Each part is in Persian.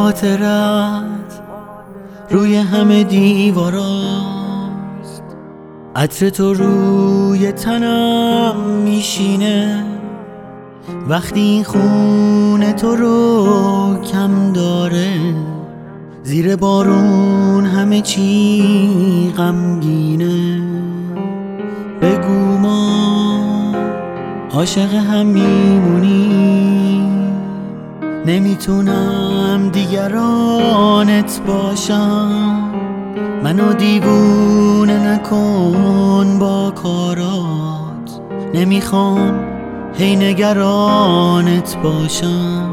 خاطرت روی همه دیواراست، عطر تو روی تنم میشینه وقتی این خونه تو رو کم داره. زیر بارون همه چی غمگینه، بگو ما عاشق هم میمونی. نمیتونم دیگرانت باشم، منو دیوونه نکن با کارات. نمیخوام هی نگرانت باشم.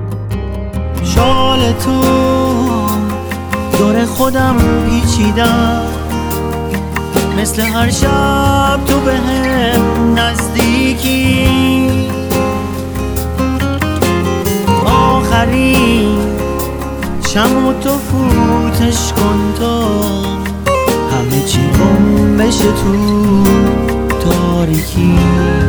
شال تو دور خودم پیچیدم، مثل هر شب تو بهم نزدیکی. آخرین شمع تو فوتش کن تا همه چی گم بشه تو تاریکی.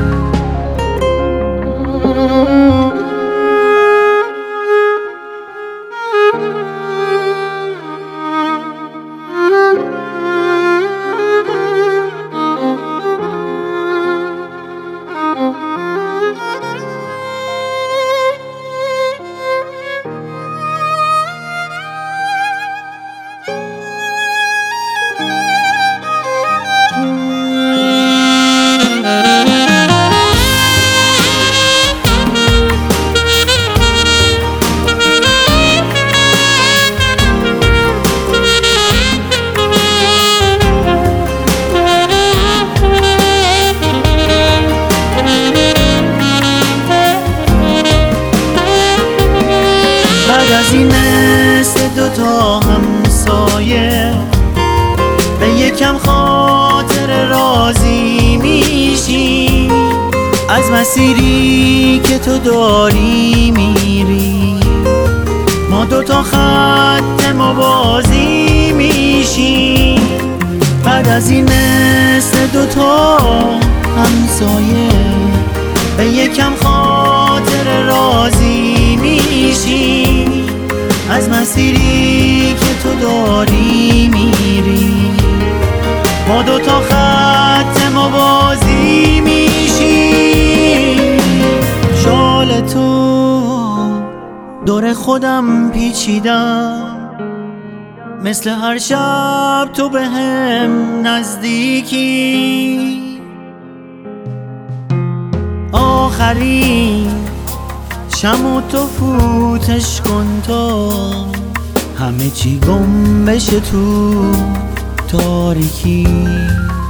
از این مثل دوتا همسایه به یکم خاطر راضی میشی. از مسیری که تو داری میری ما دوتا خط موازی میشی. بعد از این مثل دوتا همسایه به یکم خاطر راضی میشی. از مسیری که تو داری میری ما دوتا خط موازی میشی. شال تو دور خودم پیچیدم، مثل هر شب تو بهم نزدیکی. آخرین شمع تو فوتش کن تا همه چی گم بشه تو تاریکی.